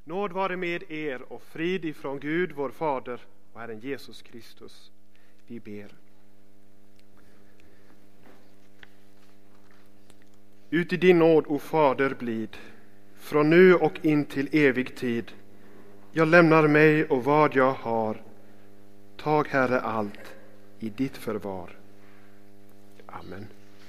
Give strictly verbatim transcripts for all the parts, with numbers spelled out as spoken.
Nåd vare med er och frid ifrån Gud, vår Fader och Herren Jesus Kristus. Vi ber. Ut i din nåd, o Fader, blid, från nu och in till evig tid. Jag lämnar mig och vad jag har. Tag, Herre, allt i ditt förvar. Amen.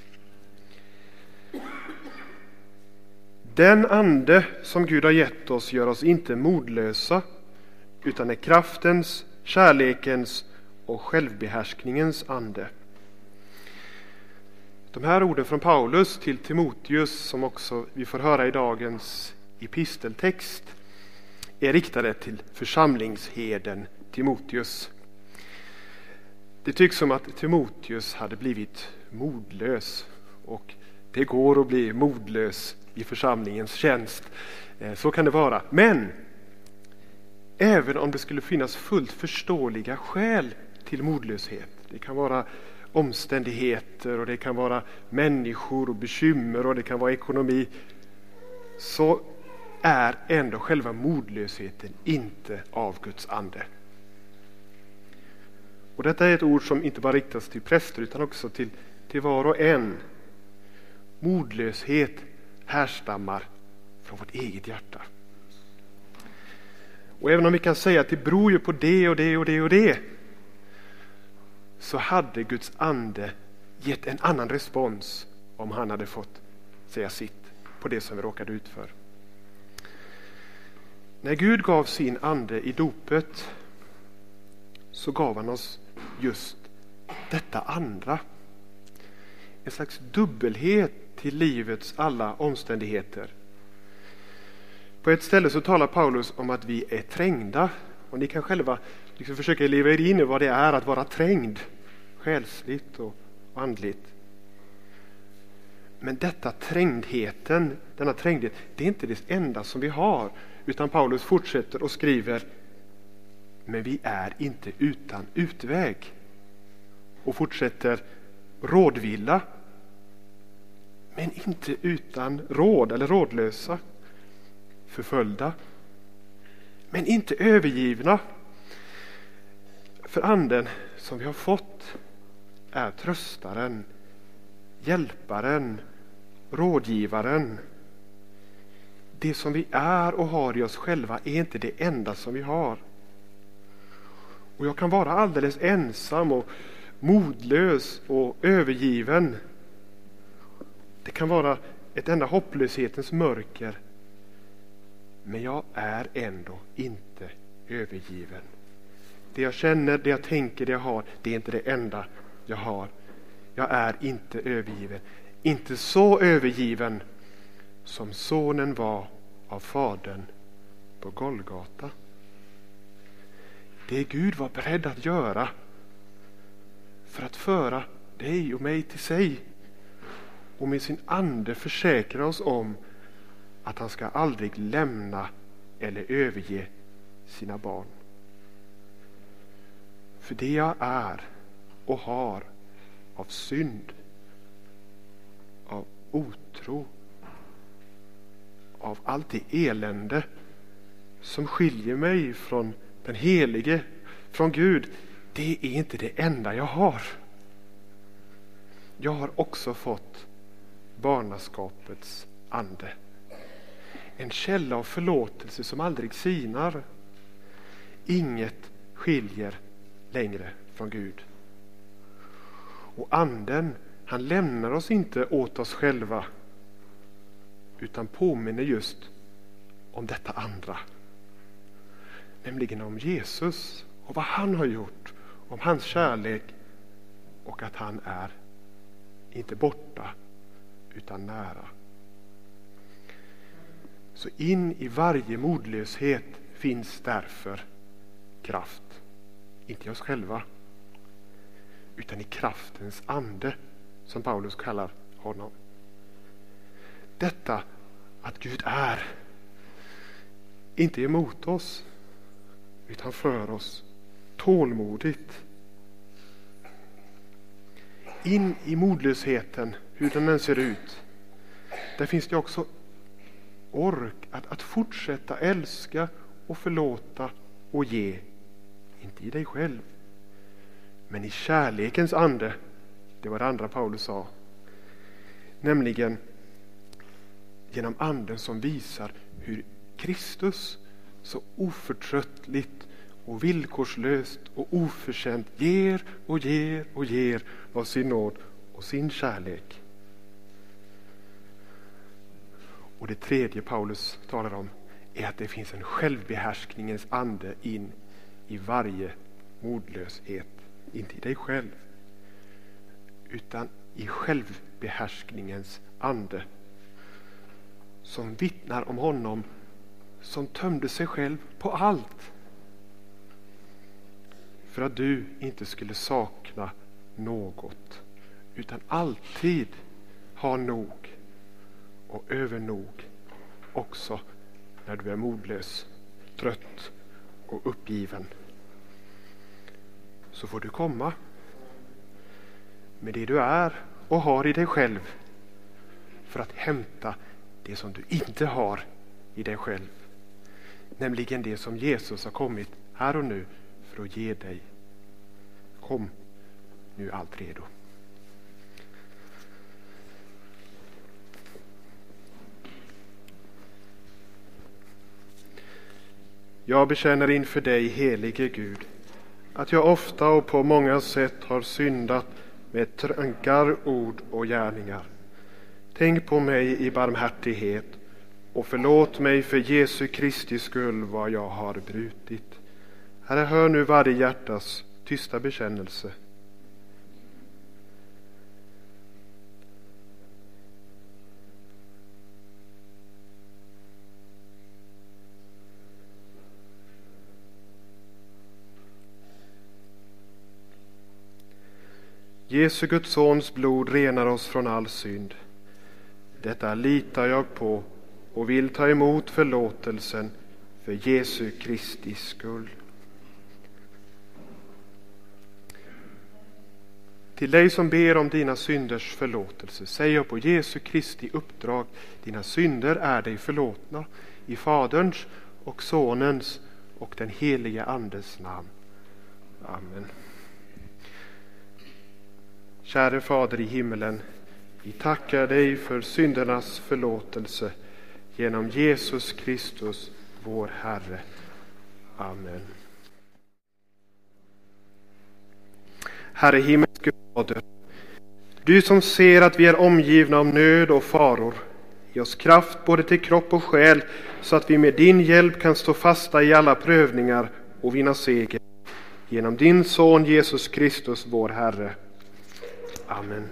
Den ande som Gud har gett oss gör oss inte modlösa, utan är kraftens, kärlekens och självbehärskningens ande. De här orden från Paulus till Timoteus, som också vi får höra i dagens episteltext, är riktade till församlingsherden Timoteus. Det tycks som att Timoteus hade blivit modlös, och det går att bli modlös i församlingens tjänst. Så kan det vara. Men även om det skulle finnas fullt förståeliga skäl till modlöshet, det kan vara omständigheter och det kan vara människor och bekymmer och det kan vara ekonomi, så är ändå själva modlösheten inte av Guds ande. Och detta är ett ord som inte bara riktas till präster utan också till, till var och en. Modlöshet härstammar från vårt eget hjärta. Och även om vi kan säga att det beror ju på det och det och det och det, så hade Guds ande gett en annan respons om han hade fått säga sitt på det som vi råkade ut för. När Gud gav sin ande i dopet, så gav han oss just detta andra. En slags dubbelhet till livets alla omständigheter. På ett ställe så talar Paulus om att vi är trängda. Och ni kan själva liksom försöka leva er in i vad det är att vara trängd. Själsligt och andligt. Men detta trängdheten, denna trängdhet, det är inte det enda som vi har. Utan Paulus fortsätter och skriver: men vi är inte utan utväg. Och fortsätter: rådvilla, men inte utan råd eller rådlösa. Förföljda, men inte övergivna. För anden som vi har fått är tröstaren, hjälparen, rådgivaren. Det som vi är och har i oss själva är inte det enda som vi har. Och jag kan vara alldeles ensam och modlös och övergiven. Det kan vara ett enda hopplöshetens mörker. Men jag är ändå inte övergiven. Det jag känner, det jag tänker, det jag har, det är inte det enda jag har. Jag är inte övergiven. Inte så övergiven som sonen var av fadern på Golgata. Det Gud var beredd att göra för att föra dig och mig till sig, och med sin ande försäkra oss om att han ska aldrig lämna eller överge sina barn. För det jag är och har av synd, av otro, av allt det elände som skiljer mig från den helige, från Gud, det är inte det enda jag har. Jag har också fått barnaskapets ande. En källa av förlåtelse som aldrig sinar. Inget skiljer längre från Gud. Och anden, han lämnar oss inte åt oss själva, utan påminner just om detta andra. Nämligen om Jesus och vad han har gjort, om hans kärlek och att han är inte borta utan nära. Så in i varje modlöshet finns därför kraft. Inte i oss själva, utan i kraftens ande, som Paulus kallar honom. Detta att Gud är inte emot oss, utan för oss tålmodigt. In i modlösheten, hur den än ser ut, där finns det också ork att, att fortsätta älska och förlåta och ge. Inte i dig själv, men i kärlekens ande. Det var det andra Paulus sa. Nämligen genom anden som visar hur Kristus så oförtröttligt och villkorslöst och oförtjänt ger och ger och ger av sin nåd och sin kärlek. Och det tredje Paulus talar om är att det finns en självbehärskningens ande in i varje modlöshet. Inte i dig själv, utan i självbehärskningens ande som vittnar om honom som tömde sig själv på allt för att du inte skulle sakna något, utan alltid ha nog och övernog, också när du är modlös, trött och uppgiven. Så får du komma med det du är och har i dig själv för att hämta det som du inte har i dig själv, nämligen det som Jesus har kommit här och nu för att ge dig. Kom, nu är allt redo. Jag bekänner inför dig, helige Gud, att jag ofta och på många sätt har syndat med tankar, ord och gärningar. Tänk på mig i barmhärtighet och förlåt mig för Jesu Kristi skull vad jag har brutit. Herre, hör nu varje hjärtas tysta bekännelse. Jesu Guds sons blod renar oss från all synd. Detta litar jag på och vill ta emot förlåtelsen för Jesu Kristi skull. Till dig som ber om dina synders förlåtelse säger jag på Jesu Kristi uppdrag: dina synder är dig förlåtna i Faderns och Sonens och den helige Andes namn. Amen. Käre Fader i himmelen, vi tackar dig för syndernas förlåtelse genom Jesus Kristus, vår Herre. Amen. Herre himmelske Fader, du som ser att vi är omgivna av nöd och faror, ge oss kraft både till kropp och själ så att vi med din hjälp kan stå fasta i alla prövningar och vinna seger. Genom din son Jesus Kristus, vår Herre. Amen.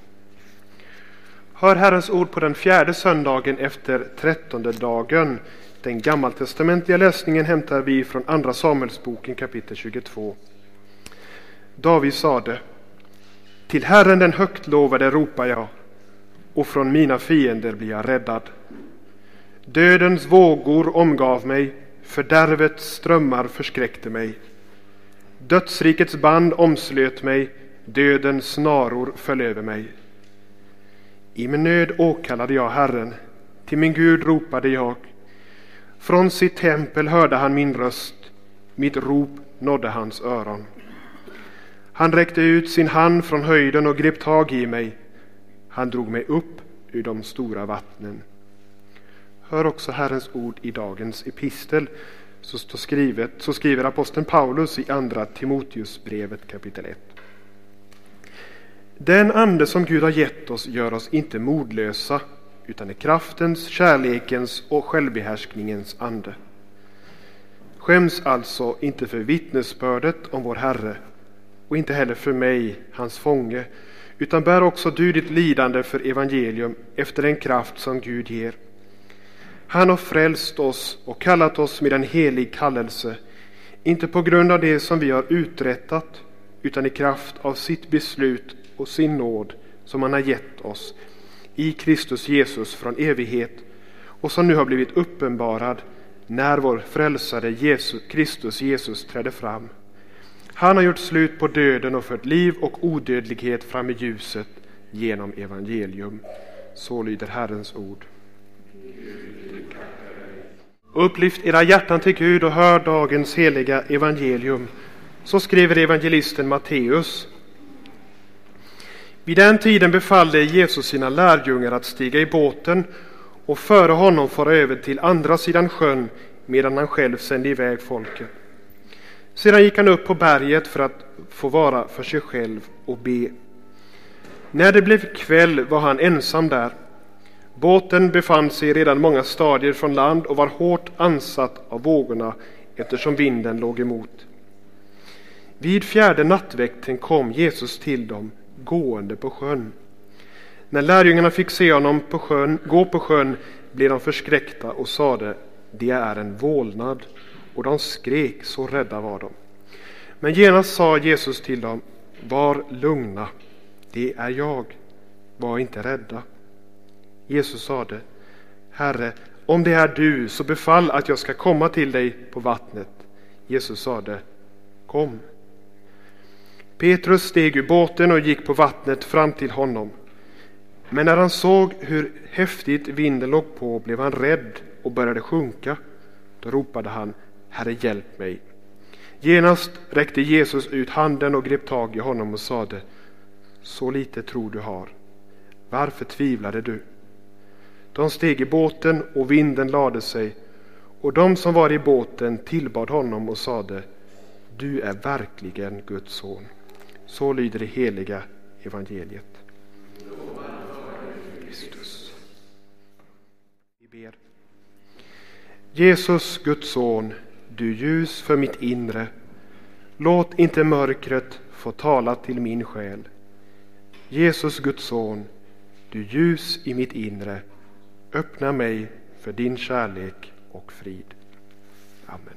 Hör Herrens ord på den fjärde söndagen efter trettonde dagen. Den gammaltestamentliga läsningen hämtar vi från andra Samuelsboken kapitel tjugotvå. David sade: till Herren den högt lovade ropar jag, och från mina fiender blir jag räddad. Dödens vågor omgav mig, fördärvets strömmar förskräckte mig. Dödsrikets band omslöt mig, dödens snaror föll över mig. I min nöd åkallade jag Herren, till min Gud ropade jag. Från sitt tempel hörde han min röst, mitt rop nådde hans öron. Han räckte ut sin hand från höjden och grep tag i mig. Han drog mig upp ur de stora vattnen. Hör också Herrens ord i dagens epistel, så, står skrivet, så skriver aposteln Paulus i andra Timoteusbrevet kapitel ett. Den ande som Gud har gett oss gör oss inte modlösa, utan är kraftens, kärlekens och självbehärskningens ande. Skäms alltså inte för vittnesbördet om vår Herre, och inte heller för mig, hans fånge, utan bär också du ditt lidande för evangelium efter den kraft som Gud ger. Han har frälst oss och kallat oss med en helig kallelse, inte på grund av det som vi har uträttat, utan i kraft av sitt beslut och sin nåd som han har gett oss i Kristus Jesus från evighet, och som nu har blivit uppenbarad när vår frälsare Jesus, Kristus Jesus trädde fram. Han har gjort slut på döden och fört liv och odödlighet fram i ljuset genom evangelium. Så lyder Herrens ord. Upplyft era hjärtan till Gud och hör dagens heliga evangelium. Så skriver evangelisten Matteus. Vid den tiden befallde Jesus sina lärjungar att stiga i båten och före honom fara över till andra sidan sjön medan han själv sände iväg folket. Sedan gick han upp på berget för att få vara för sig själv och be. När det blev kväll var han ensam där. Båten befann sig redan många stadier från land och var hårt ansatt av vågorna eftersom vinden låg emot. Vid fjärde nattväkten kom Jesus till dem gående på sjön. När lärjungarna fick se honom på sjön, gå på sjön blev de förskräckta och sade: det är en vålnad. Och de skrek, så rädda var de. Men genast sa Jesus till dem: var lugna, det är jag, var inte rädda. Jesus sade: Herre, om det är du, så befall att jag ska komma till dig på vattnet. Jesus sade: kom. Petrus steg ur båten och gick på vattnet fram till honom. Men när han såg hur häftigt vinden låg på blev han rädd och började sjunka. Då ropade han: Herre, hjälp mig. Genast räckte Jesus ut handen och grep tag i honom och sade: så lite tro du har. Varför tvivlade du? De steg i båten och vinden lade sig, och de som var i båten tillbad honom och sade: du är verkligen Guds son. Så lyder det heliga evangeliet. Kristus. Vi ber. Jesus, Guds son, du ljus för mitt inre, låt inte mörkret få tala till min själ. Jesus, Guds son, du ljus i mitt inre, öppna mig för din kärlek och frid. Amen.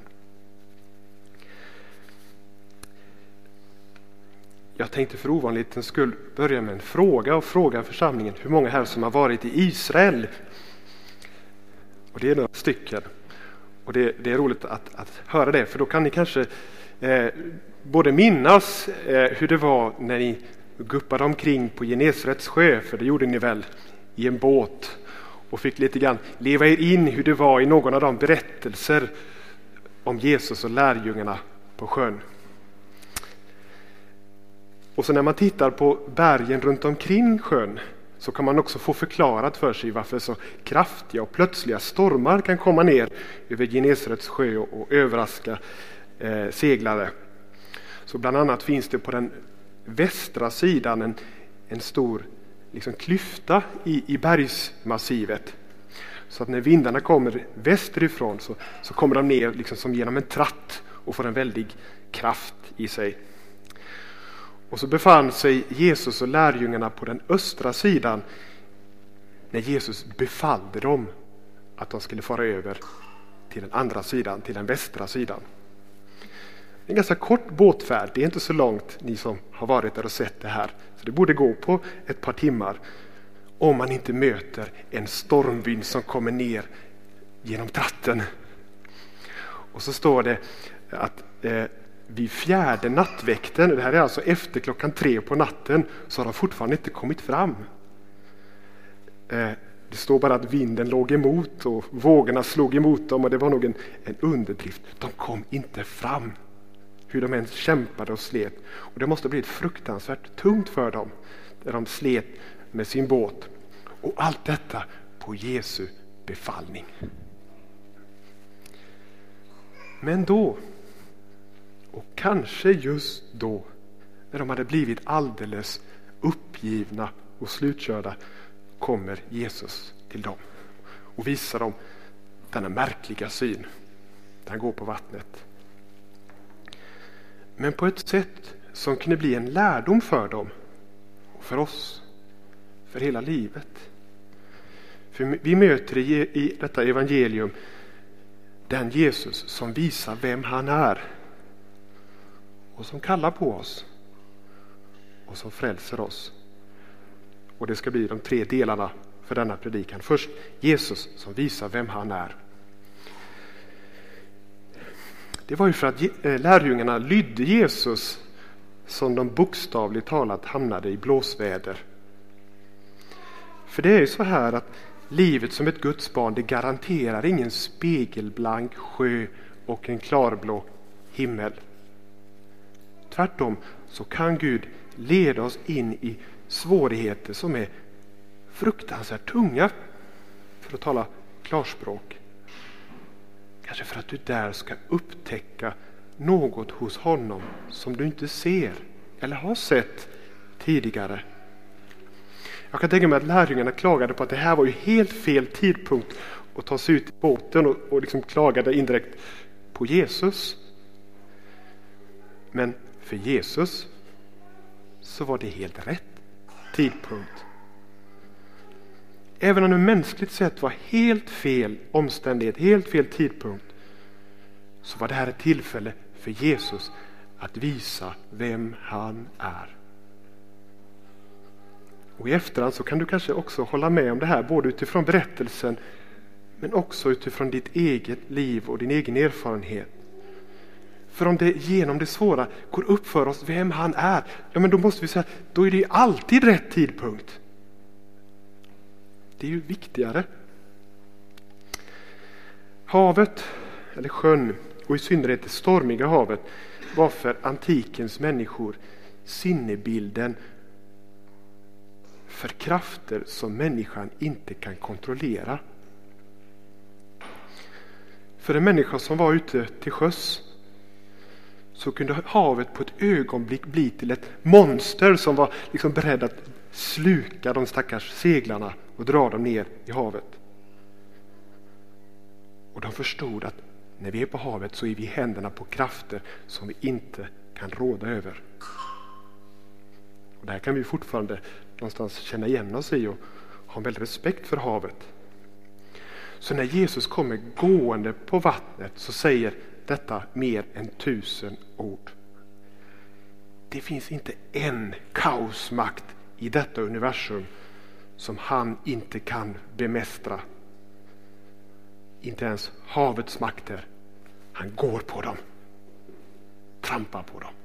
Jag tänkte för ovanlighetens skull börja med en fråga och fråga församlingen hur många här som har varit i Israel. Och det är några stycken. Och det, det är roligt att, att höra det, för då kan ni kanske eh, både minnas eh, hur det var när ni guppade omkring på Genesarets sjö, för det gjorde ni väl i en båt, och fick lite grann leva er in hur det var i någon av de berättelser om Jesus och lärjungarna på sjön. Och så när man tittar på bergen runt omkring sjön så kan man också få förklarat för sig varför så kraftiga och plötsliga stormar kan komma ner över Genesarets sjö och, och överraska eh, seglare. Så bland annat finns det på den västra sidan en, en stor liksom, klyfta i, i bergsmassivet. Så att när vindarna kommer västerifrån så, så kommer de ner liksom som genom en tratt och får en väldig kraft i sig. Och så befann sig Jesus och lärjungarna på den östra sidan när Jesus befallde dem att de skulle fara över till den andra sidan, till den västra sidan. En ganska kort båtfärd, det är inte så långt, ni som har varit där och sett det här. Så det borde gå på ett par timmar om man inte möter en stormvind som kommer ner genom tratten. Och så står det att eh, vid fjärde nattväkten, det här är alltså efter klockan tre på natten, så har de fortfarande inte kommit fram. Eh, det står bara att vinden låg emot och vågorna slog emot dem, och det var nog en, en underdrift. De kom inte fram, hur de ens kämpade och slet. Och det måste bli ett fruktansvärt tungt för dem där de slet med sin båt. Och allt detta på Jesu befallning. Men då, och kanske just då, när de hade blivit alldeles uppgivna och slutkörda, kommer Jesus till dem och visar dem denna märkliga syn där han går på vattnet. Men på ett sätt som kunde bli en lärdom för dem och för oss, för hela livet. För vi möter i, i detta evangelium den Jesus som visar vem han är och som kallar på oss och som frälser oss. Och det ska bli de tre delarna för denna predikan. Först Jesus som visar vem han är. Det var ju för att lärjungarna lydde Jesus som de bokstavligt talat hamnade i blåsväder. För det är ju så här att livet som ett Guds barn, det garanterar ingen spegelblank sjö och en klarblå himmel. Tvärtom så kan Gud leda oss in i svårigheter som är fruktansvärt tunga, för att tala klarspråk. Kanske för att du där ska upptäcka något hos honom som du inte ser eller har sett tidigare. Jag kan tänka mig att lärjungarna klagade på att det här var ju helt fel tidpunkt att ta sig ut i båten och, och liksom klagade indirekt på Jesus. Men för Jesus så var det helt rätt tidpunkt. Även om det mänskligt sett var helt fel omständighet, helt fel tidpunkt, så var det här ett tillfälle för Jesus att visa vem han är. Och i efterhand så kan du kanske också hålla med om det här, både utifrån berättelsen men också utifrån ditt eget liv och din egen erfarenhet. För om det genom det svåra går upp för oss vem han är, ja men då måste vi säga, då är det alltid rätt tidpunkt. Det är ju viktigare. Havet, eller sjön, och i synnerhet det stormiga havet, var för antikens människor sinnebilden för krafter som människan inte kan kontrollera. För en människa som var ute till sjöss så kunde havet på ett ögonblick bli till ett monster som var liksom beredd att sluka de stackars seglarna och dra dem ner i havet. Och de förstod att när vi är på havet så är vi i händerna på krafter som vi inte kan råda över. Och där kan vi fortfarande någonstans känna igen oss i och ha en väldigt respekt för havet. Så när Jesus kommer gående på vattnet så säger detta mer än tusen ord. Det finns inte en kaosmakt i detta universum som han inte kan bemästra. Inte ens havets makter. Han går på dem. Trampar på dem.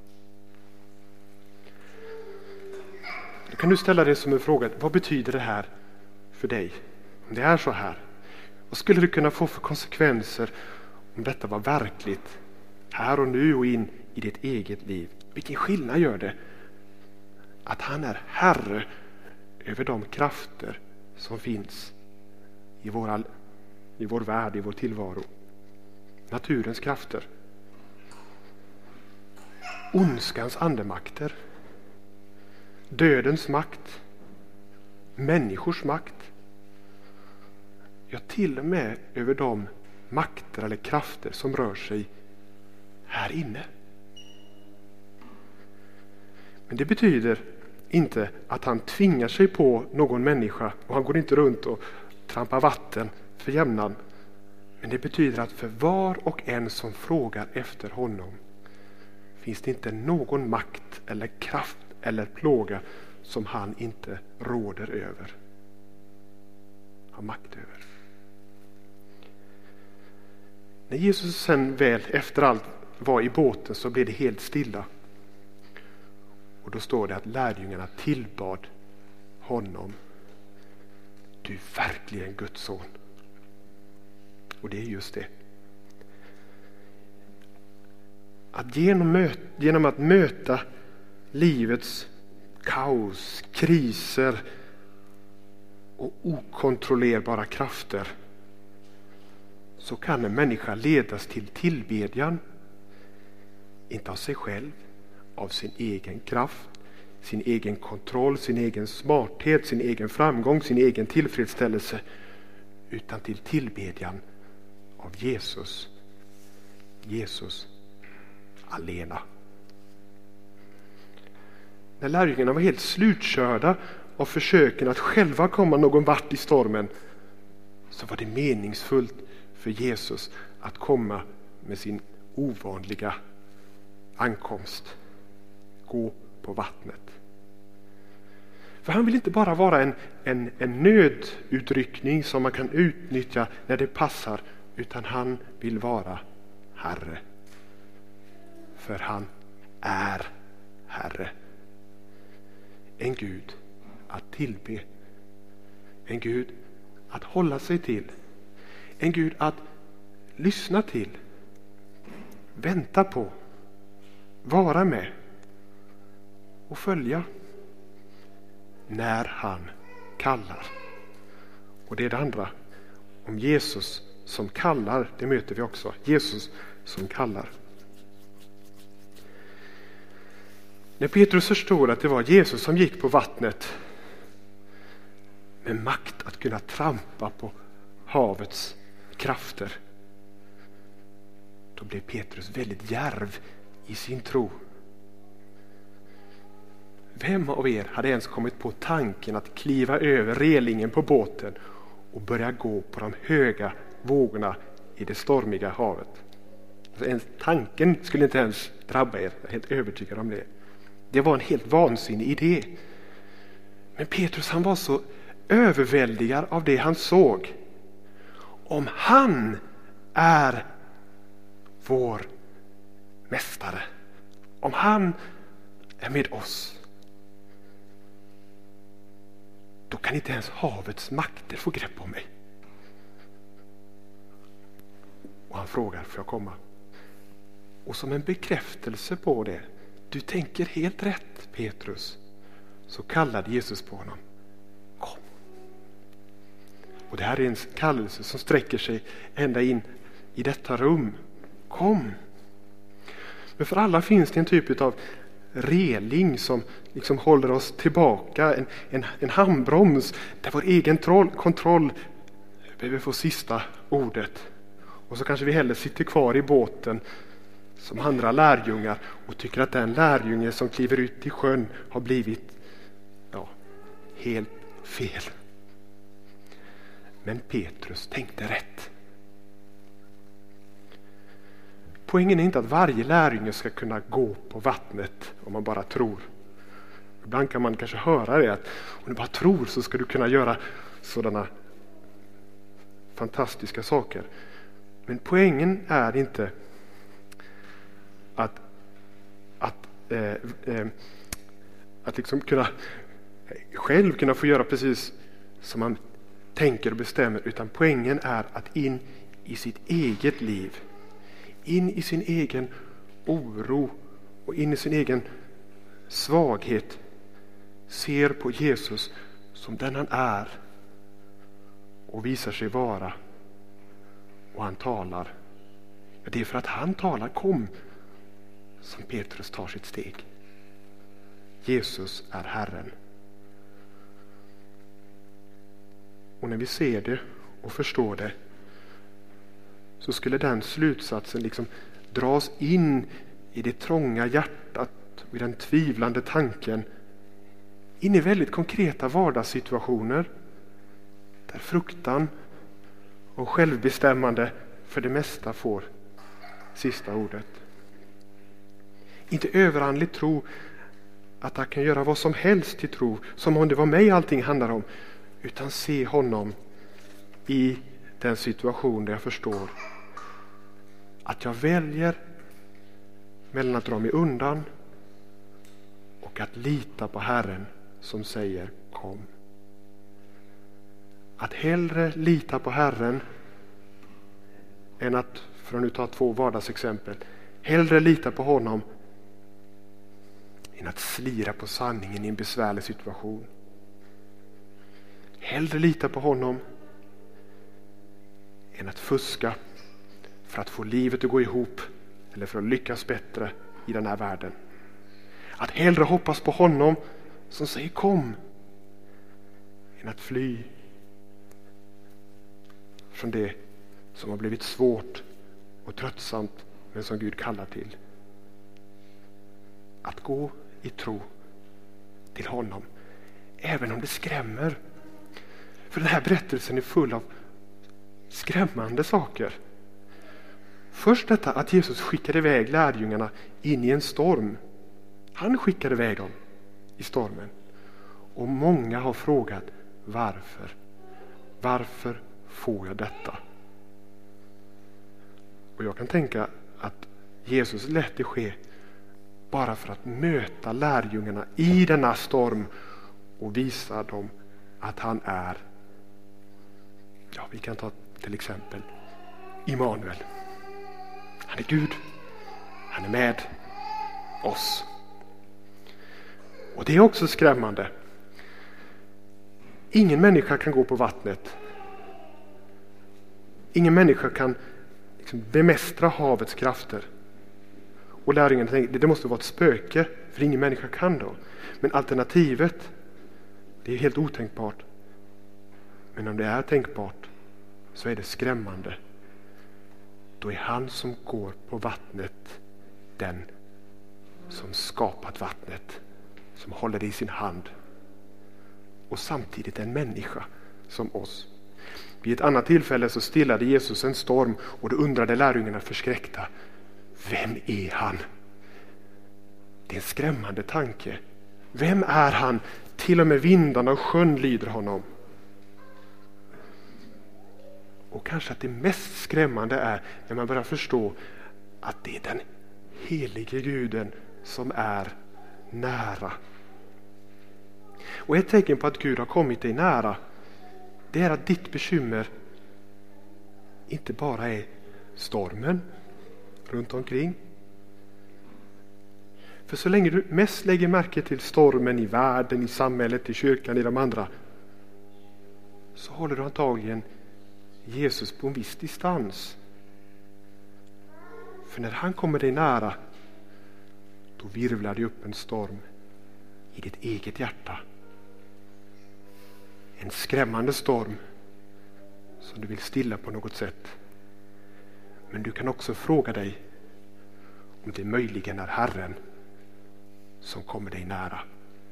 Då kan du ställa dig som en fråga. Vad betyder det här för dig? Om det är så här. Vad skulle det kunna få för konsekvenser om detta var verkligt? Här och nu och in i ditt eget liv. Vilken skillnad gör det? Att han är herre över de krafter som finns i, våra, i vår värld, i vår tillvaro. Naturens krafter. Ondskans andemakter. Dödens makt. Människors makt. Ja, till och med över de makter eller krafter som rör sig här inne. Men det betyder inte att han tvingar sig på någon människa och han går inte runt och trampar vatten för jämnan. Men det betyder att för var och en som frågar efter honom finns det inte någon makt eller kraft eller plåga som han inte råder över. Har makt över. När Jesus sen väl efter allt var i båten så blev det helt stilla. Och då står det att lärjungarna tillbad honom. Du är verkligen Guds son. Och det är just det. Att genom, möt, genom att möta livets kaos, kriser och okontrollerbara krafter så kan en människa ledas till tillbedjan. Inte av sig själv, av sin egen kraft, sin egen kontroll, sin egen smarthet, sin egen framgång, sin egen tillfredsställelse, utan till tillbedjan av Jesus. Jesus alena. När lärjungarna var helt slutkörda av försöken att själva komma någon vart i stormen så var det meningsfullt för Jesus att komma med sin ovanliga ankomst. Gå på vattnet. För han vill inte bara vara en, en, en nödutryckning som man kan utnyttja när det passar, utan han vill vara Herre. För han är Herre. En Gud att tillbe. En Gud att hålla sig till. En Gud att lyssna till, vänta på, vara med och följa när han kallar. Och det är det andra. Om Jesus som kallar, det möter vi också. Jesus som kallar. När Petrus förstår att det var Jesus som gick på vattnet med makt att kunna trampa på havets krafter, då blev Petrus väldigt djärv i sin tro. Vem av er hade ens kommit på tanken att kliva över relingen på båten och börja gå på de höga vågorna i det stormiga havet? Alltså ens tanken skulle inte ens drabba er, jag är helt övertygad om det. Det var en helt vansinnig idé. Men Petrus, han var så överväldigad av det han såg. Om han är vår mästare, om han är med oss, då kan inte ens havets makter få grepp om mig. Och han frågar, får jag komma? Och som en bekräftelse på det, du tänker helt rätt Petrus, så kallade Jesus på honom. Kom. Och det här är en kallelse som sträcker sig ända in i detta rum. Kom. Men för alla finns det en typ av reling som liksom håller oss tillbaka. En, en, en handbroms där vår egen troll, kontroll behöver få sista ordet. Och så kanske vi hellre sitter kvar i båten som andra lärjungar och tycker att den lärjunge som kliver ut i sjön har blivit ja, helt fel. Men Petrus tänkte rätt. Poängen är inte att varje lärjunge ska kunna gå på vattnet om man bara tror. Ibland kan man kanske höra det att om du bara tror så ska du kunna göra sådana fantastiska saker. Men poängen är inte att att, eh, eh, att liksom kunna själv kunna få göra precis som man tänker och bestämmer, utan poängen är att in i sitt eget liv, in i sin egen oro och in i sin egen svaghet ser på Jesus som den han är och visar sig vara, och han talar. Ja, det är för att han talar kom som Petrus tar sitt steg. Jesus är Herren. Och när vi ser det och förstår det, så skulle den slutsatsen liksom dras in i det trånga hjärtat och i den tvivlande tanken in i väldigt konkreta vardagssituationer där fruktan och självbestämmande för det mesta får sista ordet. Inte överandligt tro att han kan göra vad som helst till tro, som om det var mig allting handlar om, utan se honom i den situation där jag förstår att jag väljer mellan att dra mig undan och att lita på Herren som säger kom. Att hellre lita på Herren än att, för att nu ta två vardagsexempel, hellre lita på honom än att slira på sanningen i en besvärlig situation. Hellre lita på honom än att fuska för att få livet att gå ihop eller för att lyckas bättre i den här världen. Att hellre hoppas på honom som säger kom än att fly från det som har blivit svårt och tröttsamt men som Gud kallar till. Att gå i tro till honom även om det skrämmer. För den här berättelsen är full av skrämmande saker. Först detta att Jesus skickade iväg lärjungarna in i en storm. Han skickade iväg dem i stormen. Och många har frågat varför. Varför får jag detta? Och jag kan tänka att Jesus lät det ske bara för att möta lärjungarna i denna storm och visa dem att han är Ja, vi kan ta till exempel Immanuel. Han är Gud. Han är med oss. Och det är också skrämmande. Ingen människa kan gå på vattnet. Ingen människa kan liksom bemästra havets krafter. Och lärjungarna tänkte, det måste vara ett spöke, för ingen människa kan då. Men alternativet, det är helt otänkbart. Men om det är tänkbart, så är det skrämmande. Då är han som går på vattnet den som skapat vattnet, som håller det i sin hand. Och samtidigt en människa som oss. Vid ett annat tillfälle så stillade Jesus en storm, och då undrade lärjungarna förskräckta: vem är han? Det är en skrämmande tanke. Vem är han? Till och med vindarna och sjön lyder honom. Och kanske att det mest skrämmande är när man börjar förstå att det är den helige Guden som är nära. Och ett tecken på att Gud har kommit dig nära, det är att ditt bekymmer inte bara är stormen runt omkring. För så länge du mest lägger märke till stormen i världen, i samhället, i kyrkan, i de andra, så håller du antagligen Jesus på en viss distans. För när han kommer dig nära, då virvlar det upp en storm i ditt eget hjärta. En skrämmande storm som du vill stilla på något sätt. Men du kan också fråga dig om det möjligen är Herren som kommer dig nära.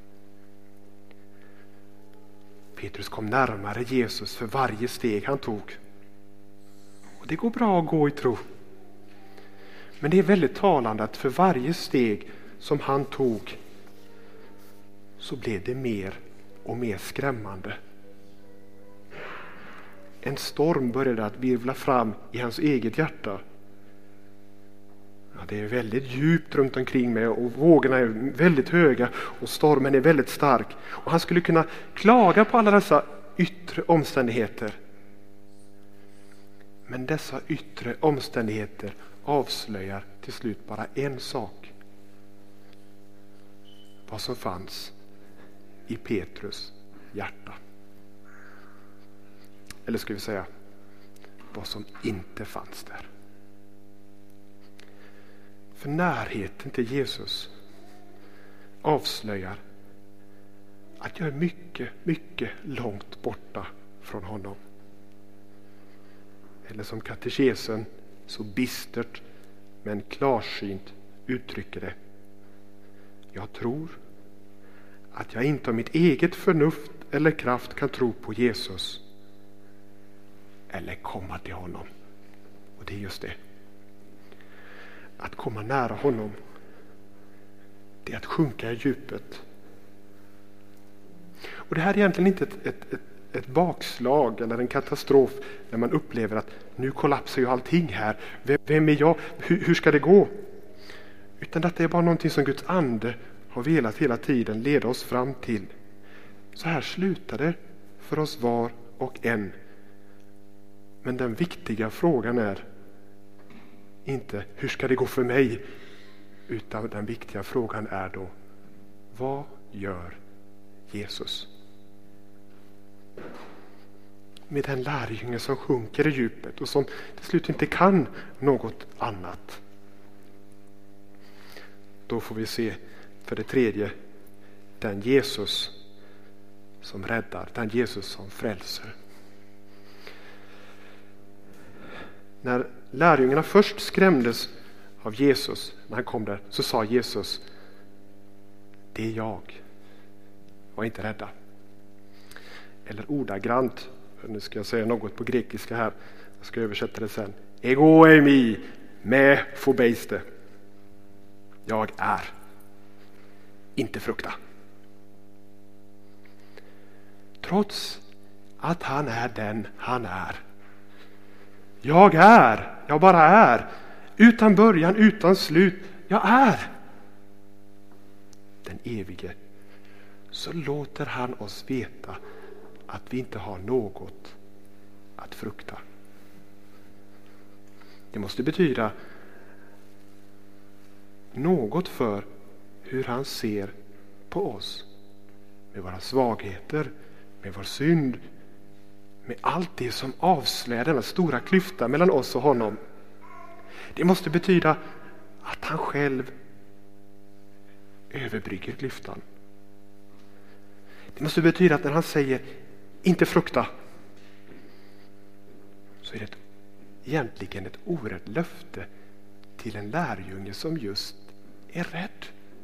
Petrus kom närmare Jesus för varje steg han tog. Och det går bra att gå i tro. Men det är väldigt talande att för varje steg som han tog så blev det mer och mer skrämmande. En storm började att virvla fram i hans eget hjärta. Ja, det är väldigt djupt runt omkring mig och vågorna är väldigt höga och stormen är väldigt stark. Och han skulle kunna klaga på alla dessa yttre omständigheter. Men dessa yttre omständigheter avslöjar till slut bara en sak. Vad som fanns i Petrus hjärta. Eller ska vi säga vad som inte fanns där. För närheten till Jesus avslöjar att jag är mycket, mycket långt borta från honom. Eller som katekesen så bistert men klarsynt uttrycker det: jag tror att jag inte av mitt eget förnuft eller kraft kan tro på Jesus eller komma till honom. Och det är just det. Att komma nära honom, det är att sjunka i djupet. Och det här är egentligen inte ett, ett, ett, ett bakslag eller en katastrof när man upplever att nu kollapsar ju allting här. Vem, vem är jag? Hur, hur ska det gå? Utan att det är bara någonting som Guds ande har velat hela tiden leda oss fram till. Så här slutar det för oss var och en. Men den viktiga frågan är inte hur ska det gå för mig, utan den viktiga frågan är då: vad gör Jesus? Med den lärjunge som sjunker i djupet och som till slut inte kan något annat. Då får vi se för det tredje den Jesus som räddar, den Jesus som frälser. När lärjungarna först skrämdes av Jesus när han kom där, så sa Jesus: det är jag, var inte rädda. Eller ordagrant, nu ska jag säga något på grekiska här, jag ska översätta det sen: ego eimi me phobeiste. Jag är, inte frukta. Trots att han är den han är. Jag är, jag bara är. Utan början, utan slut. Jag är den evige. Så låter han oss veta att vi inte har något att att frukta. Det måste betyda något för hur han ser på oss. Med våra svagheter, med vår synd, med allt det som avslöjar denna stora klyfta mellan oss och honom. Det måste betyda att han själv överbrygger klyftan. Det måste betyda att när han säger inte frukta, så är det ett, egentligen ett oerhört löfte till en lärjunge som just är rädd.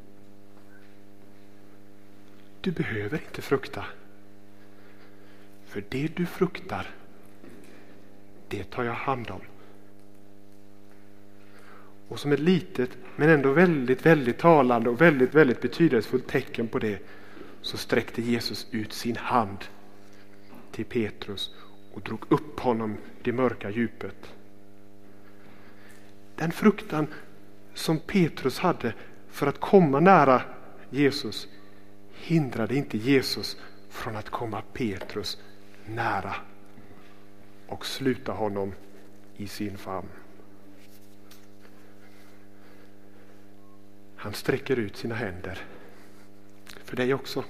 Du behöver inte frukta. För det du fruktar, det tar jag hand om. Och som ett litet men ändå väldigt, väldigt talande och väldigt, väldigt betydelsefullt tecken på det, så sträckte Jesus ut sin hand till Petrus och drog upp honom i det mörka djupet. Den fruktan som Petrus hade för att komma nära Jesus hindrade inte Jesus från att komma Petrus nära och sluta honom i sin famn. Han sträcker ut sina händer för dig också.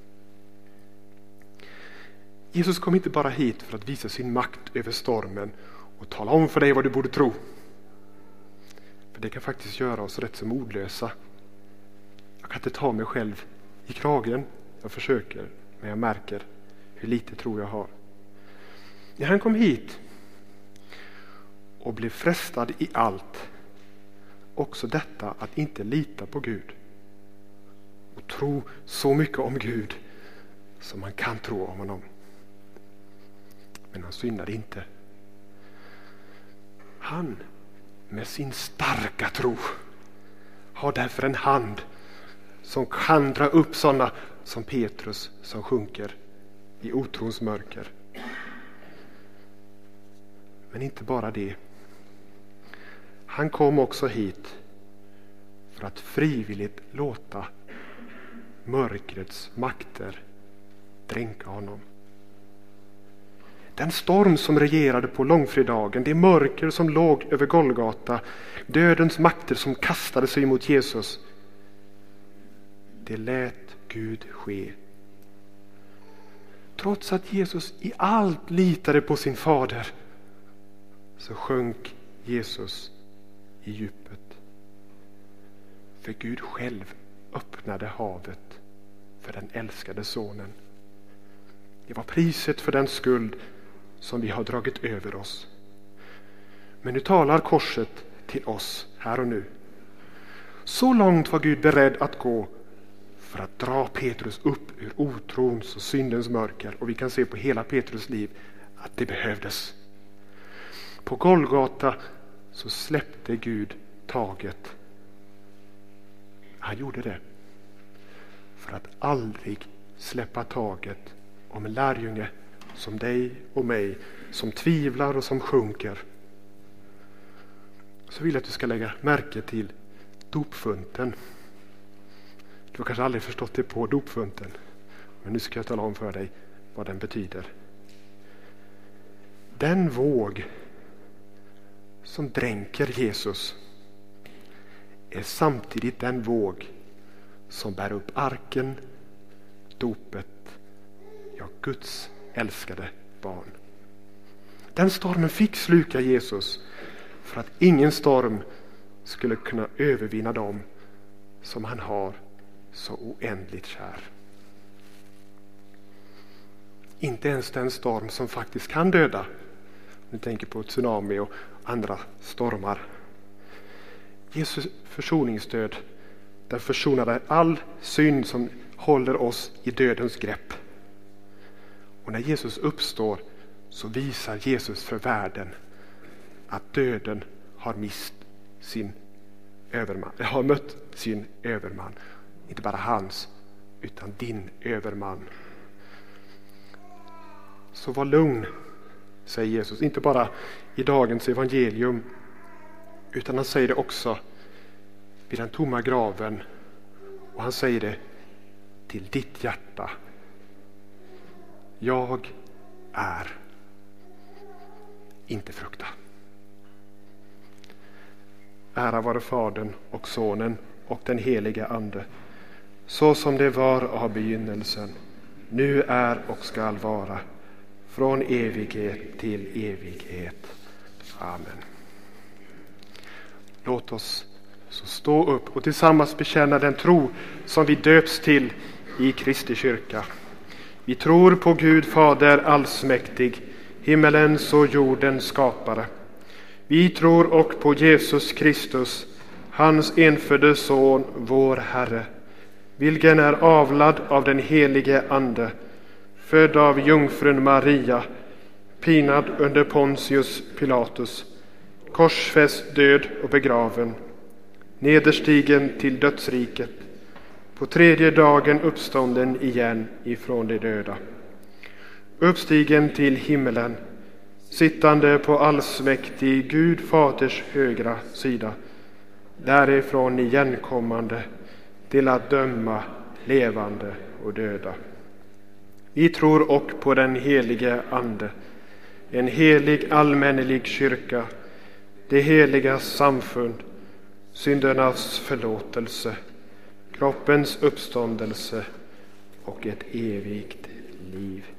Jesus kom inte bara hit för att visa sin makt över stormen och tala om för dig vad du borde tro. För det kan faktiskt göra oss rätt så modlösa. Jag kan inte ta mig själv i kragen. Jag försöker, men jag märker hur lite tro jag har. När han kom hit och blev frestad i allt, också detta att inte lita på Gud och tro så mycket om Gud som man kan tro om honom. Men han syndade inte. Han med sin starka tro har därför en hand som kan dra upp sådana som Petrus som sjunker i otrons mörker. Men inte bara det. Han kom också hit för att frivilligt låta mörkrets makter dränka honom. Den storm som regerade på långfredagen, det mörker som låg över Golgata, dödens makter som kastade sig mot Jesus, det lät Gud ske. Trots att Jesus i allt litade på sin fader, så sjönk Jesus i djupet. För Gud själv öppnade havet för den älskade sonen. Det var priset för den skuld som vi har dragit över oss. Men nu talar korset till oss här och nu. Så långt var Gud beredd att gå för att dra Petrus upp ur otrons och syndens mörker. Och vi kan se på hela Petrus liv att det behövdes. På Golgata så släppte Gud taget. Han gjorde det för att aldrig släppa taget om en lärjunge som dig och mig, som tvivlar och som sjunker. Så vill jag att du ska lägga märke till dopfunten. Du har kanske aldrig förstått det på dopfunten, men nu ska jag tala om för dig vad den betyder. Den våg som dränker Jesus är samtidigt den våg som bär upp arken, dopet, ja, Guds älskade barn. Den stormen fick sluka Jesus för att ingen storm skulle kunna övervinna dem som han har så oändligt kär. Inte ens den storm som faktiskt kan döda. Nu tänker på tsunami och andra stormar. Jesus försoningsdöd, den försonade all synd som håller oss i dödens grepp. Och när Jesus uppstår så visar Jesus för världen att döden har mist sin överman, har mött sin överman. Inte bara hans, utan din överman. Så var lugn, säger Jesus. Inte bara i dagens evangelium, utan han säger det också vid den tomma graven. Och han säger det till ditt hjärta. Jag är. inte frukta. Ära vare Fadern och Sonen och den helige Ande, så som det var av begynnelsen, nu är och skall vara, från evighet till evighet. Amen. Låt oss så stå upp och tillsammans bekänna den tro som vi döps till i Kristi kyrka. Vi tror på Gud Fader allsmäktig, himmelens och jordens skapare. Vi tror och på Jesus Kristus, hans enfödde son, vår Herre, vilken är avlad av den helige Ande, född av jungfrun Maria, pinad under Pontius Pilatus, korsfäst, död och begraven, nederstigen till dödsriket, på tredje dagen uppstånden igen ifrån de döda, uppstigen till himmelen, sittande på allsmäktig Gud Faders högra sida, därifrån igenkommande till att döma levande och döda. Vi tror och på den helige Ande, en helig allmännelig kyrka, det heliga samfund, syndernas förlåtelse, kroppens uppståndelse och ett evigt liv.